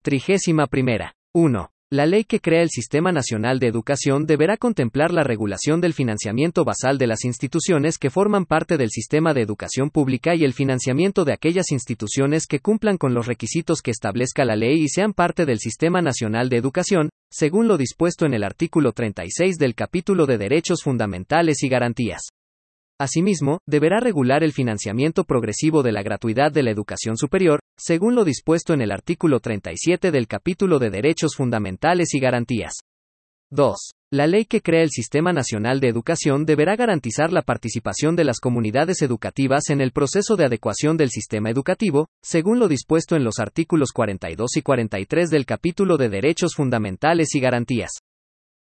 31. 1. La ley que crea el Sistema Nacional de Educación deberá contemplar la regulación del financiamiento basal de las instituciones que forman parte del sistema de educación pública y el financiamiento de aquellas instituciones que cumplan con los requisitos que establezca la ley y sean parte del Sistema Nacional de Educación, según lo dispuesto en el artículo 36 del capítulo de Derechos Fundamentales y Garantías. Asimismo, deberá regular el financiamiento progresivo de la gratuidad de la educación superior, según lo dispuesto en el artículo 37 del capítulo de Derechos Fundamentales y Garantías. 2. La ley que crea el Sistema Nacional de Educación deberá garantizar la participación de las comunidades educativas en el proceso de adecuación del sistema educativo, según lo dispuesto en los artículos 42 y 43 del capítulo de Derechos Fundamentales y Garantías.